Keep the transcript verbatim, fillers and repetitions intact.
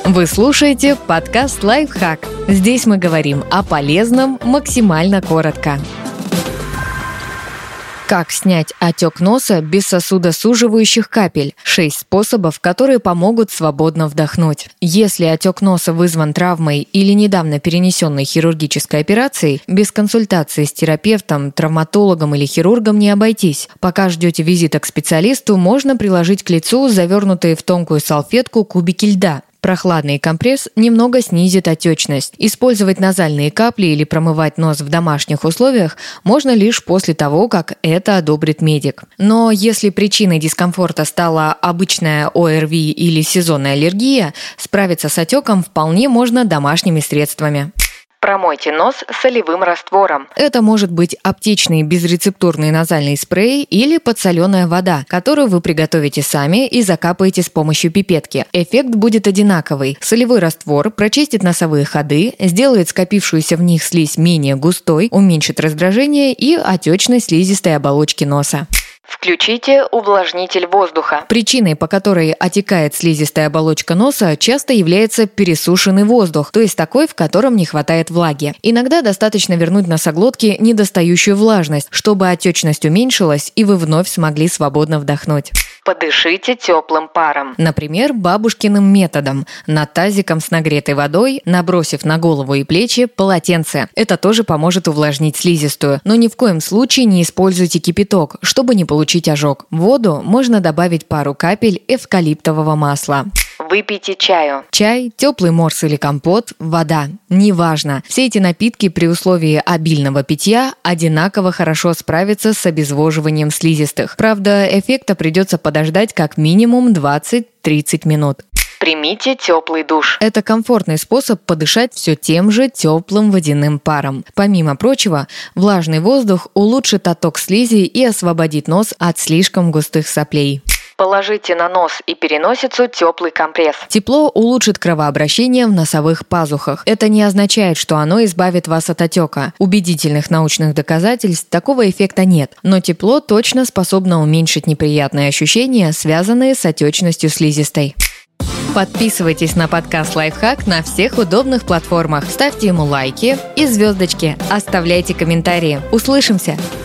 Вы слушаете подкаст «Лайфхак». Здесь мы говорим о полезном максимально коротко. Как снять отек носа без сосудосуживающих капель? Шесть способов, которые помогут свободно вдохнуть. Если отек носа вызван травмой или недавно перенесенной хирургической операцией, без консультации с терапевтом, травматологом или хирургом не обойтись. Пока ждете визита к специалисту, можно приложить к лицу завернутые в тонкую салфетку кубики льда. Прохладный компресс немного снизит отечность. Использовать назальные капли или промывать нос в домашних условиях можно лишь после того, как это одобрит медик. Но если причиной дискомфорта стала обычная о эр ви или сезонная аллергия, справиться с отеком вполне можно домашними средствами. Промойте нос солевым раствором. Это может быть аптечный безрецептурный назальный спрей или подсоленая вода, которую вы приготовите сами и закапаете с помощью пипетки. Эффект будет одинаковый. Солевой раствор прочистит носовые ходы, сделает скопившуюся в них слизь менее густой, уменьшит раздражение и отечность слизистой оболочки носа. Включите увлажнитель воздуха. Причиной, по которой отекает слизистая оболочка носа, часто является пересушенный воздух, то есть такой, в котором не хватает влаги. Иногда достаточно вернуть носоглотке недостающую влажность, чтобы отечность уменьшилась и вы вновь смогли свободно вдохнуть. Подышите теплым паром. Например, бабушкиным методом. Над тазиком с нагретой водой, набросив на голову и плечи полотенце. Это тоже поможет увлажнить слизистую. Но ни в коем случае не используйте кипяток, чтобы не получить ожог. В воду можно добавить пару капель эвкалиптового масла. Выпейте чаю. Чай, теплый морс или компот, вода. Неважно. Все эти напитки при условии обильного питья одинаково хорошо справятся с обезвоживанием слизистых. Правда, эффекта придется подождать как минимум двадцать-тридцать минут. Примите теплый душ. Это комфортный способ подышать все тем же теплым водяным паром. Помимо прочего, влажный воздух улучшит отток слизи и освободит нос от слишком густых соплей. Положите на нос и переносицу теплый компресс. Тепло улучшит кровообращение в носовых пазухах. Это не означает, что оно избавит вас от отека. Убедительных научных доказательств такого эффекта нет. Но тепло точно способно уменьшить неприятные ощущения, связанные с отечностью слизистой. Подписывайтесь на подкаст «Лайфхак» на всех удобных платформах. Ставьте ему лайки и звездочки. Оставляйте комментарии. Услышимся!